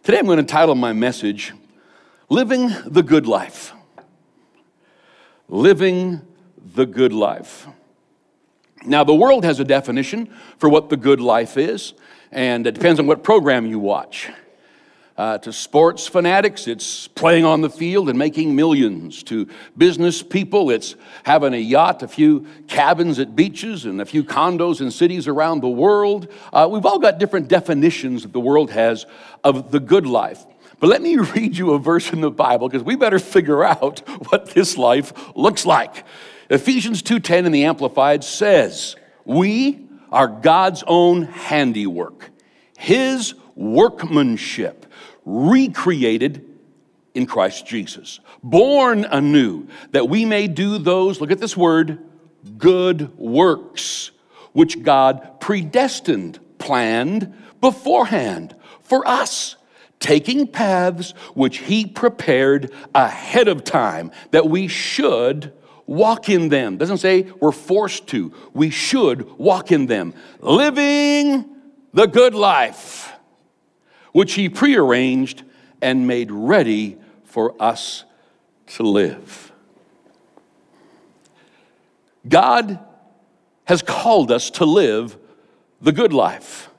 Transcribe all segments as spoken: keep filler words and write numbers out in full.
Today I'm going to title my message, Living the Good Life. Living the Good Life. Now, the world has a definition for what the good life is, and it depends on what program you watch. Uh, to sports fanatics, it's playing on the field and making millions. To business people, it's having a yacht, a few cabins at beaches, and a few condos in cities around the world. Uh, we've all got different definitions that the world has of the good life. But let me read you a verse in the Bible, because we better figure out what this life looks like. Ephesians two ten in the Amplified says, "We are God's own handiwork, His workmanship, recreated in Christ Jesus, born anew, that we may do those," look at this word, "good works, which God predestined, planned beforehand for us, taking paths which He prepared ahead of time, that we should walk in them." Doesn't say we're forced to. We should walk in them. Living the good life, which He prearranged and made ready for us to live. God has called us to live the good life.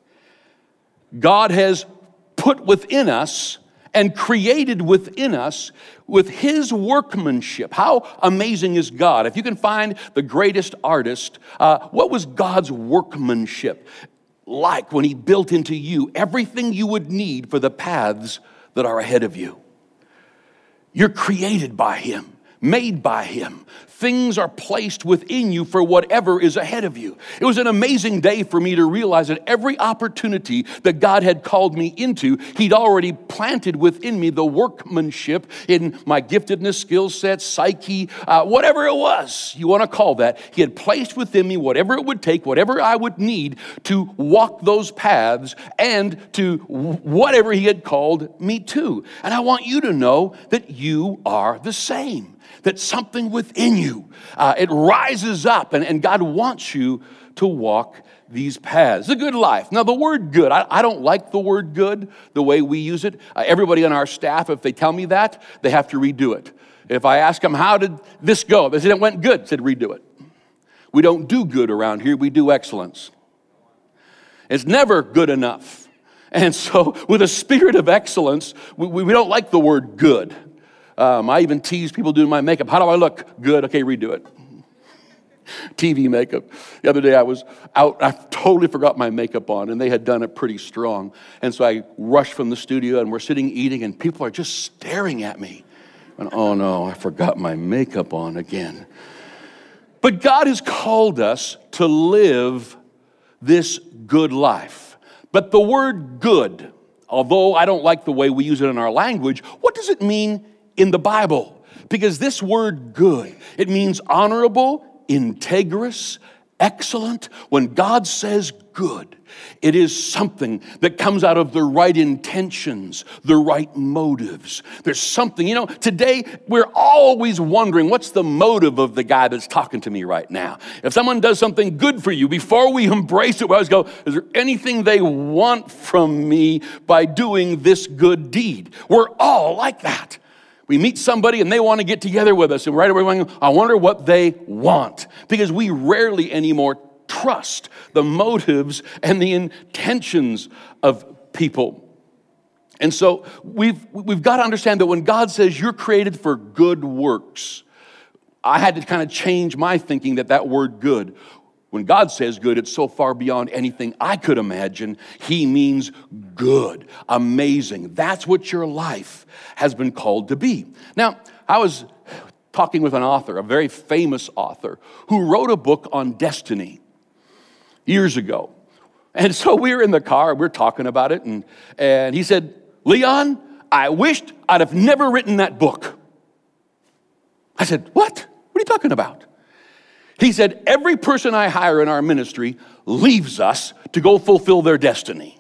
God has put within us and created within us with His workmanship. How amazing is God? If you can find the greatest artist, uh, what was God's workmanship like when He built into you everything you would need for the paths that are ahead of you? You're created by Him, made by Him. Things are placed within you for whatever is ahead of you. It was an amazing day for me to realize that every opportunity that God had called me into, He'd already planted within me the workmanship in my giftedness, skill set, psyche, uh, whatever it was you want to call that. He had placed within me whatever it would take, whatever I would need to walk those paths and to whatever He had called me to. And I want you to know that you are the same. That something within you, uh, it rises up, and, and God wants you to walk these paths. The good life. Now, the word good, I, I don't like the word good, the way we use it. Uh, everybody on our staff, if they tell me that, they have to redo it. If I ask them, how did this go? They said, it went good. I said, redo it. We don't do good around here. We do excellence. It's never good enough. And so, with a spirit of excellence, we, we don't like the word good. Um, I even tease people doing my makeup. How do I look? Good. Okay, redo it. T V makeup. The other day I was out. I totally forgot my makeup on, and they had done it pretty strong. And so I rushed from the studio, and we're sitting eating, and people are just staring at me. And oh no, I forgot my makeup on again. But God has called us to live this good life. But the word good, although I don't like the way we use it in our language, what does it mean in the Bible? Because this word good, it means honorable, integrous, excellent. When God says good, it is something that comes out of the right intentions, the right motives. There's something, you know, today we're always wondering, what's the motive of the guy that's talking to me right now? If someone does something good for you, before we embrace it, we always go, is there anything they want from me by doing this good deed? We're all like that. We meet somebody and they want to get together with us, and right away we're going, I wonder what they want. Because we rarely anymore trust the motives and the intentions of people. And so we've we've got to understand that when God says you're created for good works, I had to kind of change my thinking that that word good. When God says good, it's so far beyond anything I could imagine. He means good, amazing. That's what your life has been called to be. Now, I was talking with an author, a very famous author, who wrote a book on destiny years ago. And so we were in the car, we we're talking about it, and, and he said, Leon, I wished I'd have never written that book. I said, what? What are you talking about? He said, every person I hire in our ministry leaves us to go fulfill their destiny.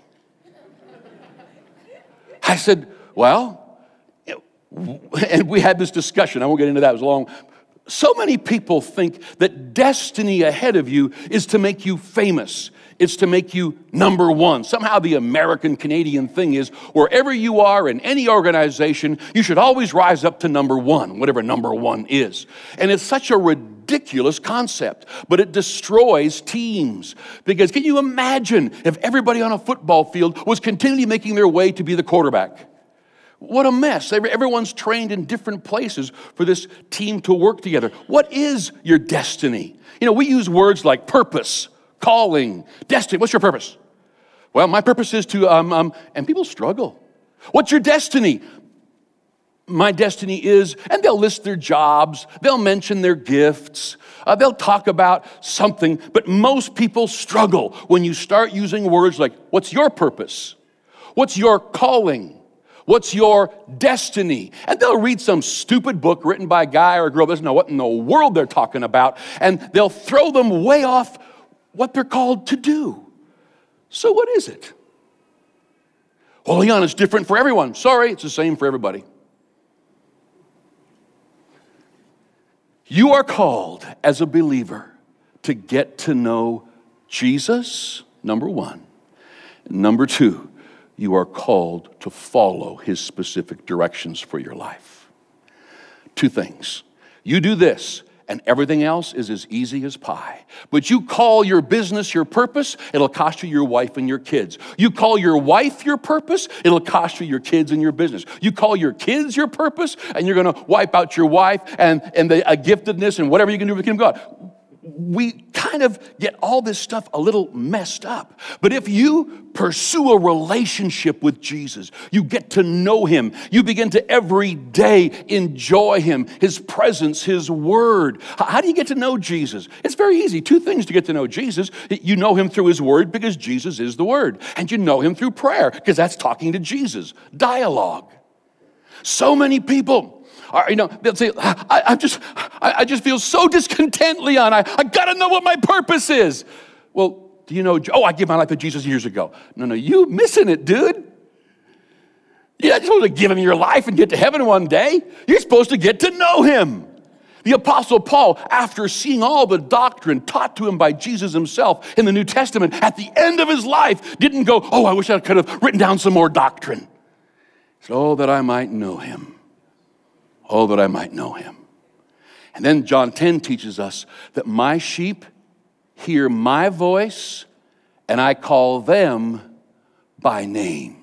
I said, well, and we had this discussion. I won't get into that. It was long. So many people think that destiny ahead of you is to make you famous. It's to make you number one. Somehow the American-Canadian thing is wherever you are in any organization, you should always rise up to number one, whatever number one is. And it's such a ridiculous concept, but it destroys teams. Because can you imagine if everybody on a football field was continually making their way to be the quarterback? What a mess. Everyone's trained in different places for this team to work together. What is your destiny? You know, we use words like purpose, calling, destiny. What's your purpose? Well, my purpose is to, um, um, and people struggle. What's your destiny? My destiny is, and they'll list their jobs, they'll mention their gifts, uh, they'll talk about something, but most people struggle when you start using words like, what's your purpose? What's your calling? What's your destiny? And they'll read some stupid book written by a guy or a girl that doesn't know what in the world they're talking about, and they'll throw them way off what they're called to do. So what is it? Well, Leon, it's different for everyone. Sorry, it's the same for everybody. You are called as a believer to get to know Jesus, number one. Number two, you are called to follow his specific directions for your life. Two things. You do this, and everything else is as easy as pie. But you call your business your purpose, it'll cost you your wife and your kids. You call your wife your purpose, it'll cost you your kids and your business. You call your kids your purpose, and you're going to wipe out your wife and, and the uh, giftedness and whatever you can do with the kingdom of God. We kind of get all this stuff a little messed up. But if you pursue a relationship with Jesus, you get to know him. You begin to every day enjoy him, his presence, his word. How do you get to know Jesus? It's very easy. Two things to get to know Jesus. You know him through his word because Jesus is the word. And you know him through prayer because that's talking to Jesus. Dialogue. So many people, Or, you know, they'll say, I, I just I, I just feel so discontent, Leon. I, I got to know what my purpose is. Well, do you know, oh, I gave my life to Jesus years ago. No, no, you missing it, dude. You're not supposed to give him your life and get to heaven one day. You're supposed to get to know him. The Apostle Paul, after seeing all the doctrine taught to him by Jesus himself in the New Testament, at the end of his life, didn't go, oh, I wish I could have written down some more doctrine. He said, oh, that I might know him. Oh, that I might know him. And then John ten teaches us that my sheep hear my voice, and I call them by name.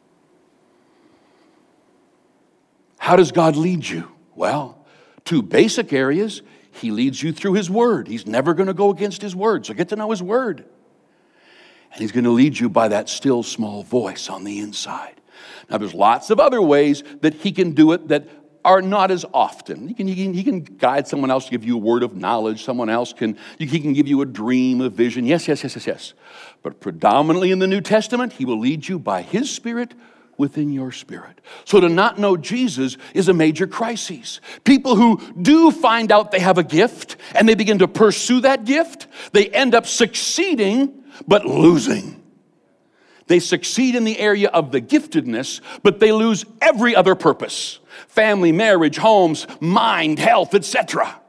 How does God lead you? Well, two basic areas. He leads you through his word. He's never going to go against his word, so get to know his word. And he's going to lead you by that still small voice on the inside. Now, there's lots of other ways that he can do it that are not as often. He can, he can, he can guide someone else to give you a word of knowledge. Someone else can, he can give you a dream, a vision. Yes, yes, yes, yes, yes. But predominantly in the New Testament, he will lead you by his Spirit within your spirit. So to not know Jesus is a major crisis. People who do find out they have a gift and they begin to pursue that gift, they end up succeeding but losing. They succeed in the area of the giftedness, but they lose every other purpose. Family, marriage, homes, mind, health, et cetera.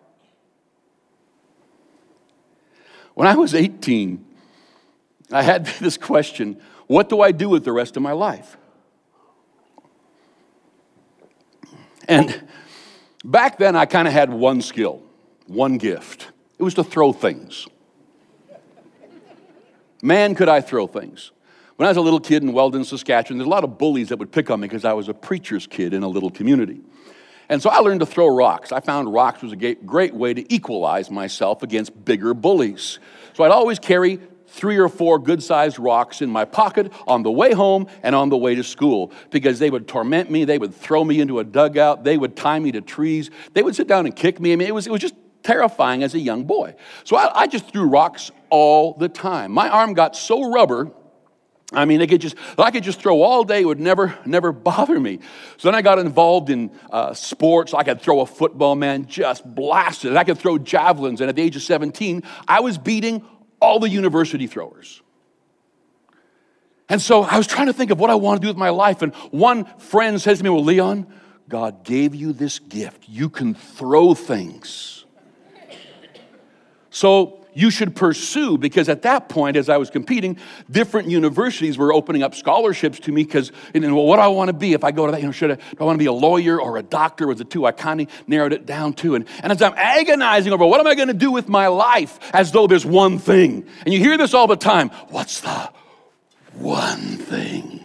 When I was eighteen, I had this question, what do I do with the rest of my life? And back then, I kind of had one skill, one gift. It was to throw things. Man, could I throw things. When I was a little kid in Weldon, Saskatchewan, there's a lot of bullies that would pick on me because I was a preacher's kid in a little community. And so I learned to throw rocks. I found rocks was a great way to equalize myself against bigger bullies. So I'd always carry three or four good-sized rocks in my pocket on the way home and on the way to school because they would torment me. They would throw me into a dugout. They would tie me to trees. They would sit down and kick me. I mean, it was, it was just terrifying as a young boy. So I, I just threw rocks all the time. My arm got so rubber, I mean, they could just, I could just throw all day. It would never, never bother me. So then I got involved in uh, sports. I could throw a football, man, just blasted. I could throw javelins. And at the age of seventeen, I was beating all the university throwers. And so I was trying to think of what I want to do with my life. And one friend says to me, well, Leon, God gave you this gift. You can throw things. So you should pursue, because at that point, as I was competing, different universities were opening up scholarships to me because, and then, well, what do I want to be if I go to that? You know, should I, do I want to be a lawyer or a doctor? Was the two I kind of narrowed it down to. And, and as I'm agonizing over what am I going to do with my life, as though there's one thing. And you hear this all the time. What's the one thing?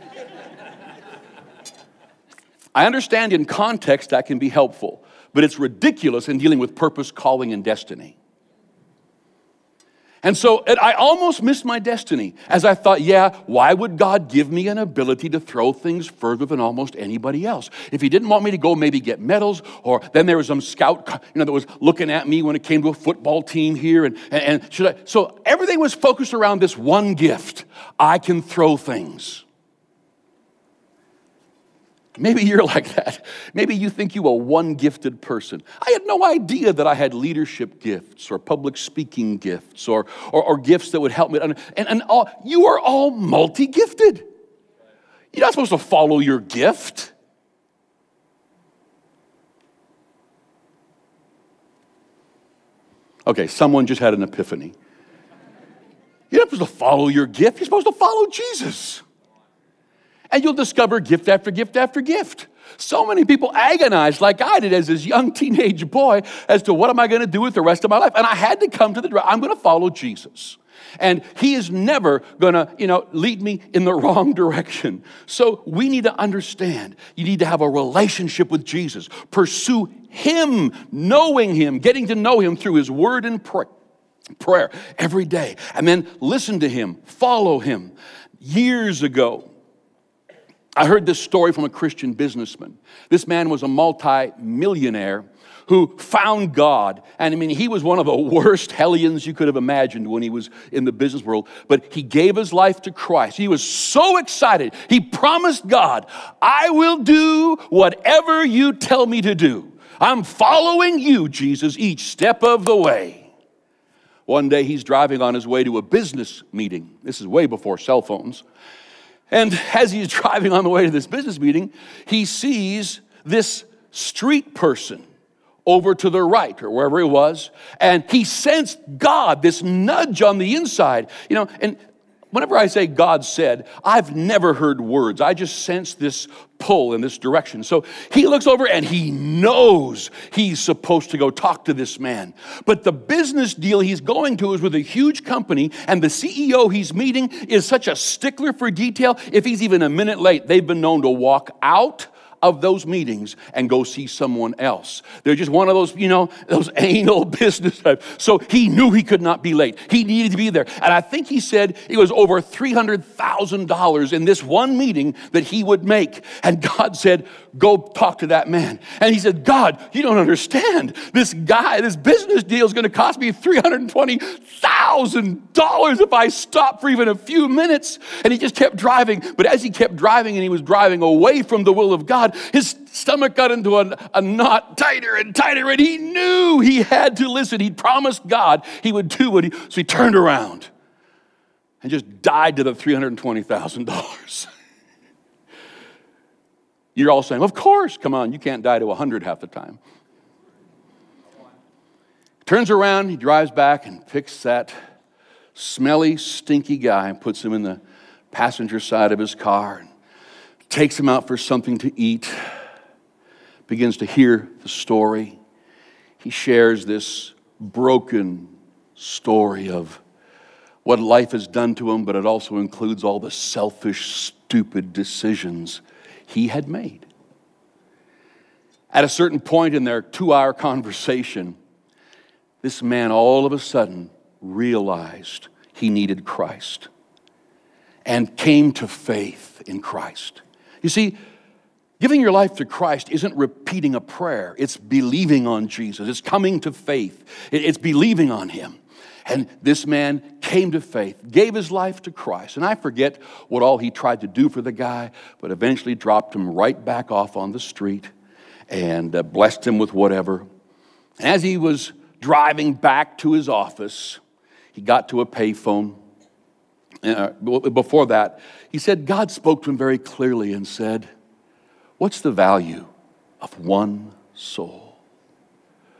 I understand in context that can be helpful, but it's ridiculous in dealing with purpose, calling, and destiny. And so it, I almost missed my destiny as I thought, yeah, why would God give me an ability to throw things further than almost anybody else? If he didn't want me to go maybe get medals, or then there was some scout, you know, that was looking at me when it came to a football team here. And, and, and should I? So everything was focused around this one gift. I can throw things. Maybe you're like that. Maybe you think you are one gifted person. I had no idea that I had leadership gifts or public speaking gifts or, or, or gifts that would help me. And, and all, you are all multi-gifted. You're not supposed to follow your gift. Okay, someone just had an epiphany. You're not supposed to follow your gift. You're supposed to follow Jesus. And you'll discover gift after gift after gift. So many people agonize like I did as this young teenage boy as to what am I going to do with the rest of my life. And I had to come to the, I'm going to follow Jesus. And he is never going to, you know, lead me in the wrong direction. So we need to understand, you need to have a relationship with Jesus. Pursue him, knowing him, getting to know him through his word and prayer. Prayer every day. And then listen to him, follow him. Years ago, I heard this story from a Christian businessman. This man was a multi-millionaire who found God. And I mean, he was one of the worst hellions you could have imagined when he was in the business world. But he gave his life to Christ. He was so excited. He promised God, I will do whatever you tell me to do. I'm following you, Jesus, each step of the way. One day he's driving on his way to a business meeting. This is way before cell phones. And as he's driving on the way to this business meeting, he sees this street person over to the right or wherever he was. And he sensed God, this nudge on the inside. You know, and whenever I say God said, I've never heard words. I just sense this pull in this direction. So he looks over and he knows he's supposed to go talk to this man. But the business deal he's going to is with a huge company, and the C E O he's meeting is such a stickler for detail. If he's even a minute late, they've been known to walk out of those meetings and go see someone else. They're just one of those, you know, those anal business types. So he knew he could not be late. He needed to be there. And I think he said it was over three hundred thousand dollars in this one meeting that he would make. And God said, go talk to that man. And he said, God, you don't understand. This guy, this business deal is going to cost me three hundred twenty thousand dollars if I stop for even a few minutes. And he just kept driving. But as he kept driving and he was driving away from the will of God, his stomach got into a, a knot tighter and tighter, and he knew he had to listen. He promised God he would do what he, so he turned around and just died to the three hundred twenty thousand dollars. You're all saying, of course, come on, you can't die to one hundred half the time. Turns around, he drives back and picks that smelly, stinky guy and puts him in the passenger side of his car and takes him out for something to eat, begins to hear the story. He shares this broken story of what life has done to him, but it also includes all the selfish, stupid decisions he had made. At a certain point in their two-hour conversation, this man all of a sudden realized he needed Christ and came to faith in Christ. You see, giving your life to Christ isn't repeating a prayer. It's believing on Jesus. It's coming to faith. It's believing on him. And this man came to faith, gave his life to Christ. And I forget what all he tried to do for the guy, but eventually dropped him right back off on the street and uh, blessed him with whatever. And as he was driving back to his office, he got to a payphone. Uh, before that, he said God spoke to him very clearly and said, what's the value of one soul?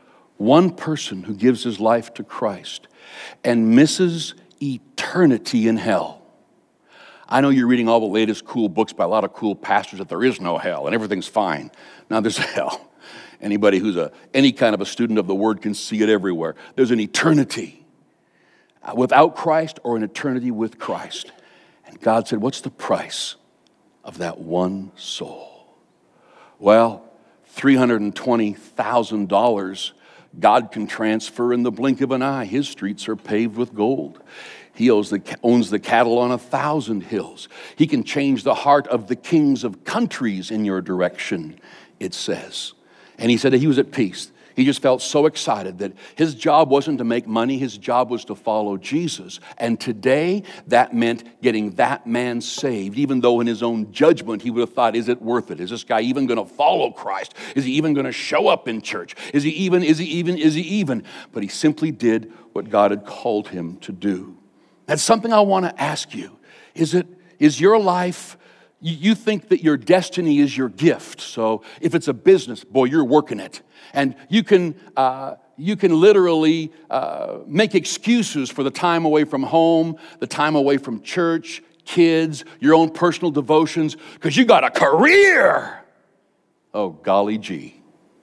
one person who gives his life to Christ and misses eternity in hell. I know you're reading all the latest cool books by a lot of cool pastors that there is no hell and everything's fine. Now there's a hell. Anybody who's a any kind of a student of the word can see it everywhere. There's an eternity without Christ or an eternity with Christ. And God said, what's the price of that one soul? Well, three hundred twenty thousand dollars God can transfer in the blink of an eye. His streets are paved with gold. He owns the, owns the cattle on a thousand hills. He can change the heart of the kings of countries in your direction, it says. And he said that he was at peace. He just felt so excited that his job wasn't to make money. His job was to follow Jesus. And today, that meant getting that man saved, even though in his own judgment, he would have thought, is it worth it? Is this guy even going to follow Christ? Is he even going to show up in church? Is he even, is he even, is he even? But he simply did what God had called him to do. That's something I want to ask you. Is it, is your life, you think that your destiny is your gift. So if it's a business, boy, you're working it. And you can, uh, you can literally uh, make excuses for the time away from home, the time away from church, kids, your own personal devotions, because you got a career. Oh, golly gee.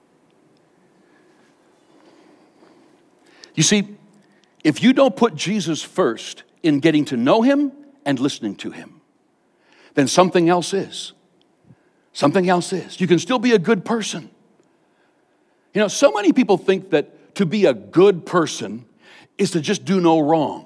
You see, if you don't put Jesus first in getting to know him and listening to him, then something else is. Something else is. You can still be a good person. You know, so many people think that to be a good person is to just do no wrong.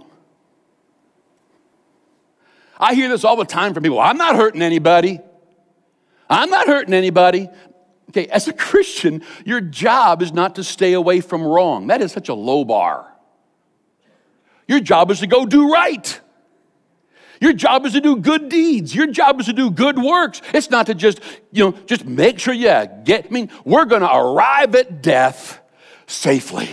I hear this all the time from people. I'm not hurting anybody. I'm not hurting anybody. Okay, as a Christian, your job is not to stay away from wrong. That is such a low bar. Your job is to go do right. Your job is to do good deeds. Your job is to do good works. It's not to just, you know, just make sure you get, I mean, we're going to arrive at death safely.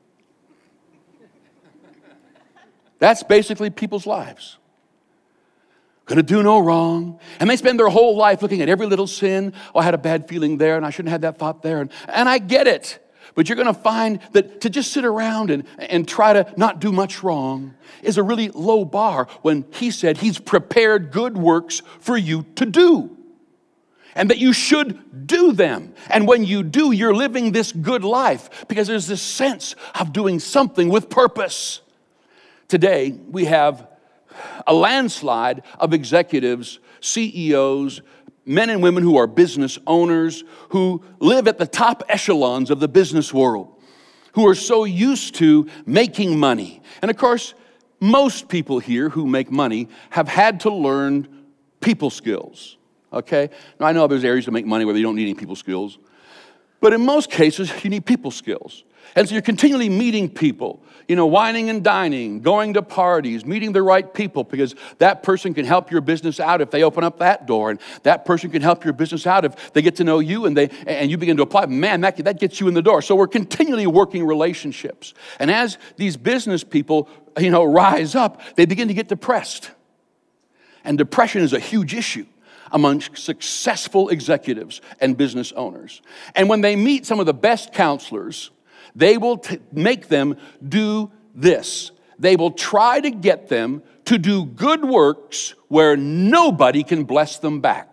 That's basically people's lives. Going to do no wrong. And they spend their whole life looking at every little sin. Oh, I had a bad feeling there, and I shouldn't have that thought there. And, and I get it. But you're going to find that to just sit around and, and try to not do much wrong is a really low bar when he said he's prepared good works for you to do. And that you should do them. And when you do, you're living this good life because there's this sense of doing something with purpose. Today, we have a landslide of executives, C E Os, men and women who are business owners, who live at the top echelons of the business world, who are so used to making money. And of course, most people here who make money have had to learn people skills, okay? Now, I know there's areas to make money where you don't need any people skills, but in most cases, you need people skills. And so you're continually meeting people, you know, whining and dining, going to parties, meeting the right people, because that person can help your business out if they open up that door, and that person can help your business out if they get to know you and they and you begin to apply. Man, that, that gets you in the door. So we're continually working relationships. And as these business people, you know, rise up, they begin to get depressed. And depression is a huge issue among successful executives and business owners. And when they meet some of the best counselors, they will t- make them do this. They will try to get them to do good works where nobody can bless them back.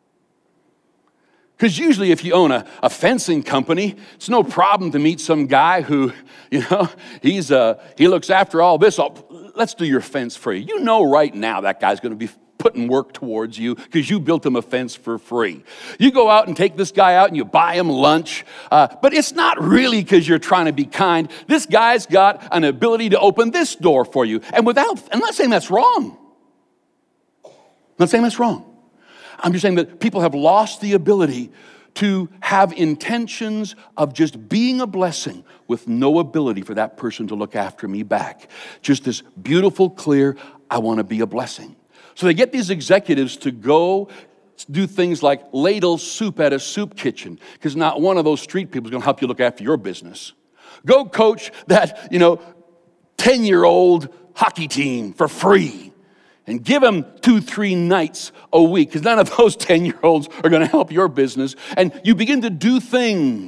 Because usually if you own a, a fencing company, it's no problem to meet some guy who, you know, he's uh, he looks after all this. Oh, let's do your fence for you. You know right now that guy's going to be putting work towards you because you built him a fence for free. You go out and take this guy out and you buy him lunch, uh, but it's not really because you're trying to be kind. This guy's got an ability to open this door for you. And without, I'm not saying that's wrong. I'm not saying that's wrong. I'm just saying that people have lost the ability to have intentions of just being a blessing with no ability for that person to look after me back. Just this beautiful, clear, I want to be a blessing. So they get these executives to go do things like ladle soup at a soup kitchen, because not one of those street people is going to help you look after your business. Go coach that, you know, ten-year-old hockey team for free and give them two, three nights a week, because none of those ten-year-olds are going to help your business. And you begin to do things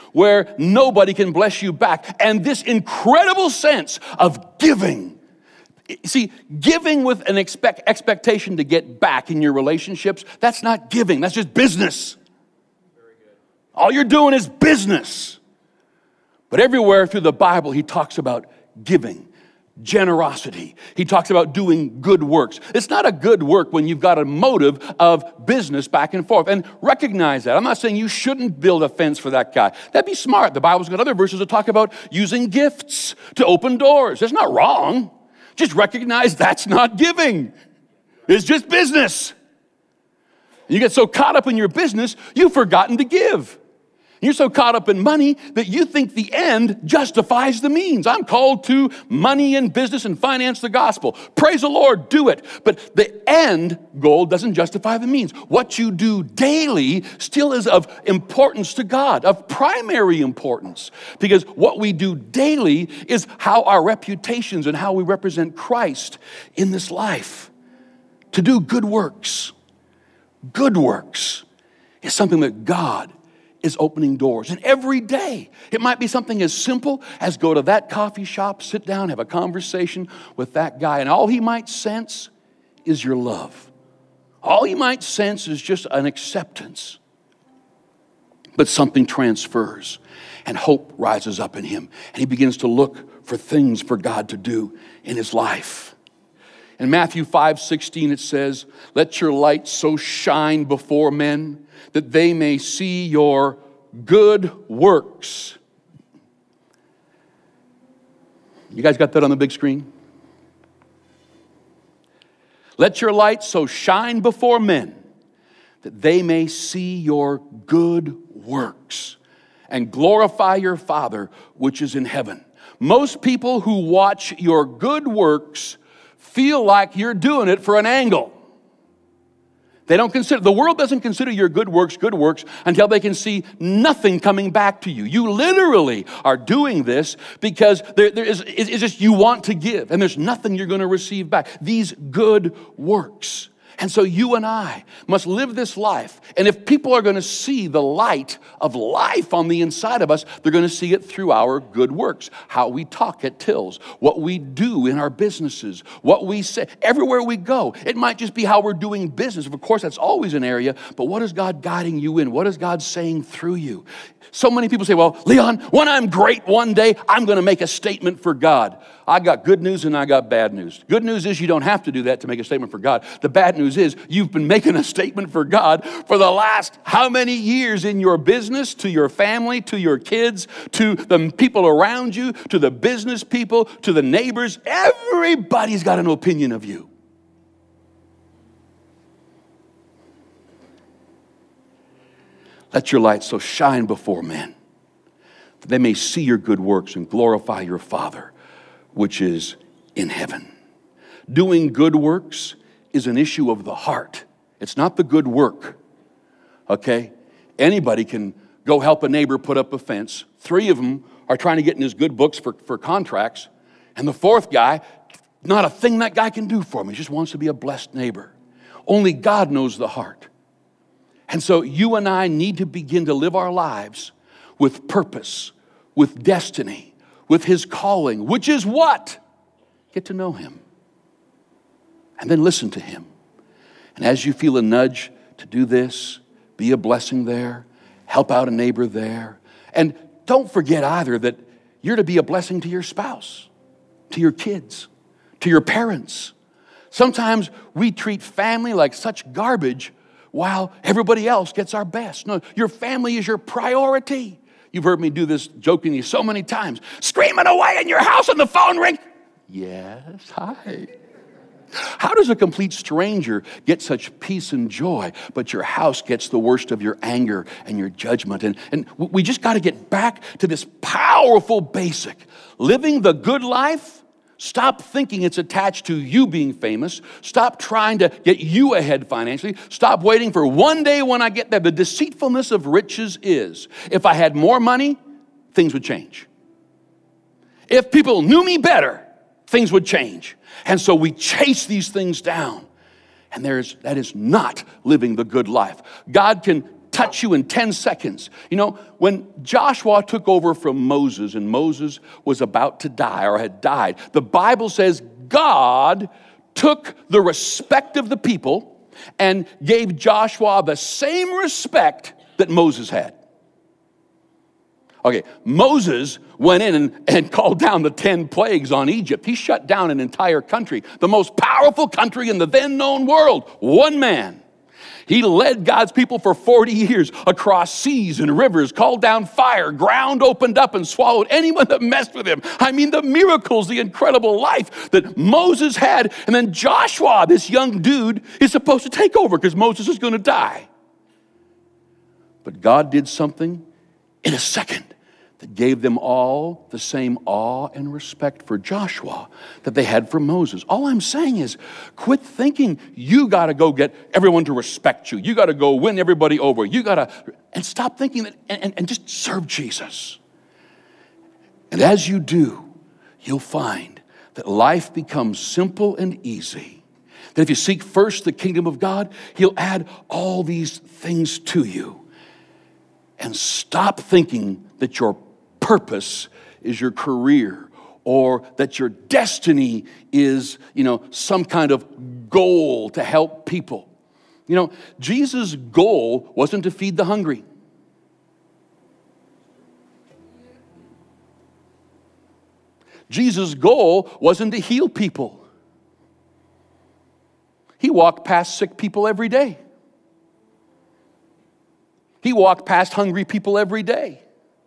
where nobody can bless you back. And this incredible sense of giving. See, giving with an expect, expectation to get back in your relationships, that's not giving, that's just business. Very good. All you're doing is business. But everywhere through the Bible, he talks about giving. Generosity. He talks about doing good works. It's not a good work when you've got a motive of business back and forth. And recognize that. I'm not saying you shouldn't build a fence for that guy. That'd be smart. The Bible's got other verses that talk about using gifts to open doors. That's not wrong. Just recognize that's not giving. It's just business. You get so caught up in your business, you've forgotten to give. You're so caught up in money that you think the end justifies the means. I'm called to money and business and finance the gospel. Praise the Lord, do it. But the end goal doesn't justify the means. What you do daily still is of importance to God, of primary importance. Because what we do daily is how our reputations and how we represent Christ in this life. To do good works, good works is something that God is opening doors. And every day, it might be something as simple as go to that coffee shop, sit down, have a conversation with that guy, and all he might sense is your love. All he might sense is just an acceptance. But something transfers, and hope rises up in him, and he begins to look for things for God to do in his life. In Matthew five sixteen, it says, "Let your light so shine before men that they may see your good works." You guys got that on the big screen? "Let your light so shine before men that they may see your good works and glorify your Father which is in heaven." Most people who watch your good works feel like you're doing it for an angle. They don't consider, the world doesn't consider your good works good works until they can see nothing coming back to you. You literally are doing this because there, there is, it's just you want to give, and there's nothing you're going to receive back. These good works. And so you and I must live this life. And if people are going to see the light of life on the inside of us, they're going to see it through our good works. How we talk at Tills, what we do in our businesses, what we say, everywhere we go. It might just be how we're doing business. Of course, that's always an area, but what is God guiding you in? What is God saying through you? So many people say, well, Leon, when I'm great one day, I'm going to make a statement for God. I got good news and I got bad news. Good news is you don't have to do that to make a statement for God. The bad news is you've been making a statement for God for the last how many years in your business, to your family, to your kids, to the people around you, to the business people, to the neighbors. Everybody's got an opinion of you. Let your light so shine before men that they may see your good works and glorify your Father which is in heaven. Doing good works is an issue of the heart. It's not the good work, okay? Anybody can go help a neighbor put up a fence. Three of them are trying to get in his good books for, for contracts. And the fourth guy, not a thing that guy can do for him. He just wants to be a blessed neighbor. Only God knows the heart. And so you and I need to begin to live our lives with purpose, with destiny, with his calling, which is what? Get to know him. And then listen to him. And as you feel a nudge to do this, be a blessing there, help out a neighbor there. And don't forget either that you're to be a blessing to your spouse, to your kids, to your parents. Sometimes we treat family like such garbage while everybody else gets our best. No, your family is your priority. You've heard me do this jokingly so many times. Screaming away in your house and the phone rings. Yes, hi. How does a complete stranger get such peace and joy, but your house gets the worst of your anger and your judgment? And, and we just got to get back to this powerful basic. Living the good life. Stop thinking it's attached to you being famous. Stop trying to get you ahead financially. Stop waiting for one day when I get there. The deceitfulness of riches is, if I had more money, things would change. If people knew me better, things would change. And so we chase these things down. And there's that is not living the good life. God can touch you in ten seconds. You know, when Joshua took over from Moses and Moses was about to die or had died, the Bible says God took the respect of the people and gave Joshua the same respect that Moses had. Okay, Moses went in and, and called down the ten plagues on Egypt. He shut down an entire country, the most powerful country in the then known world. One man. He led God's people for forty years across seas and rivers, called down fire, ground opened up and swallowed anyone that messed with him. I mean, the miracles, the incredible life that Moses had. And then Joshua, this young dude, is supposed to take over because Moses is going to die. But God did something in a second that gave them all the same awe and respect for Joshua that they had for Moses. All I'm saying is, quit thinking you got to go get everyone to respect you. You got to go win everybody over. You got to, and stop thinking that, and, and just serve Jesus. And as you do, you'll find that life becomes simple and easy. That if you seek first the kingdom of God, He'll add all these things to you. And stop thinking that your purpose is your career or that your destiny is, you know, some kind of goal to help people. You know, Jesus' goal wasn't to feed the hungry. Jesus' goal wasn't to heal people. He walked past sick people every day. He walked past hungry people every day.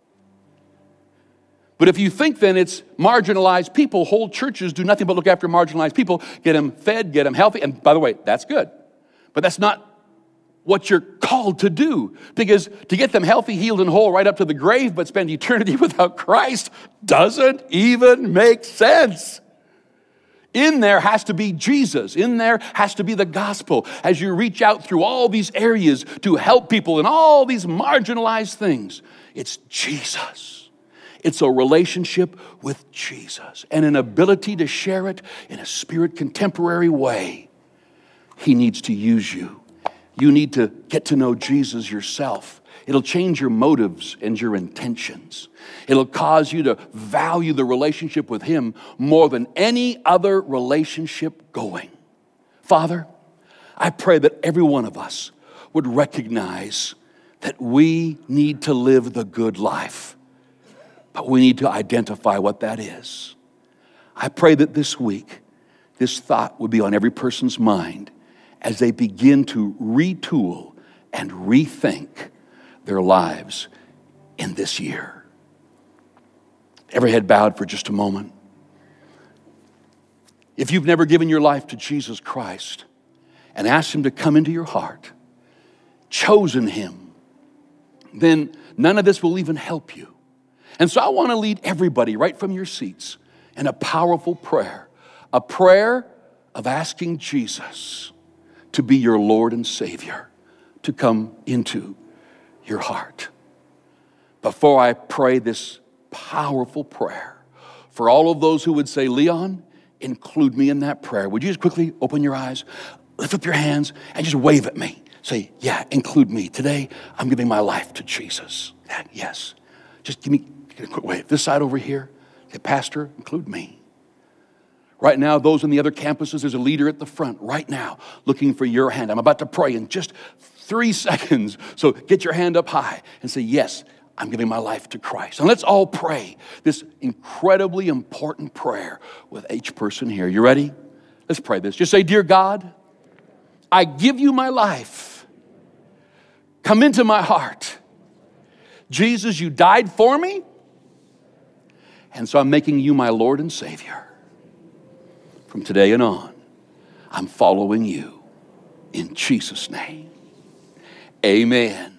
But if you think then it's marginalized people, whole churches do nothing but look after marginalized people, get them fed, get them healthy. And by the way, that's good. But that's not what you're called to do. Because to get them healthy, healed, and whole right up to the grave, but spend eternity without Christ doesn't even make sense. In there has to be Jesus. In there has to be the gospel as you reach out through all these areas to help people in all these marginalized things. It's Jesus. It's a relationship with Jesus and an ability to share it in a spirit contemporary way. He needs to use you. You need to get to know Jesus yourself. It'll change your motives and your intentions. It'll cause you to value the relationship with Him more than any other relationship going. Father, I pray that every one of us would recognize that we need to live the good life, but we need to identify what that is. I pray that this week, this thought would be on every person's mind as they begin to retool and rethink their lives in this year. Every head bowed for just a moment. If you've never given your life to Jesus Christ and asked Him to come into your heart, chosen Him, then none of this will even help you. And so I want to lead everybody right from your seats in a powerful prayer, a prayer of asking Jesus to be your Lord and Savior, to come into your heart. Before I pray this powerful prayer, for all of those who would say, Leon, include me in that prayer, would you just quickly open your eyes, lift up your hands, and just wave at me. Say, yeah, include me. Today, I'm giving my life to Jesus. Yes. Just give me a quick wave. This side over here, say, Pastor, include me. Right now, those on the other campuses, there's a leader at the front right now looking for your hand. I'm about to pray in just three seconds. So get your hand up high and say, yes, I'm giving my life to Christ. And let's all pray this incredibly important prayer with each person here. You ready? Let's pray this. Just say, dear God, I give you my life. Come into my heart. Jesus, you died for me. And so I'm making you my Lord and Savior. From today and on, I'm following you in Jesus' name. Amen.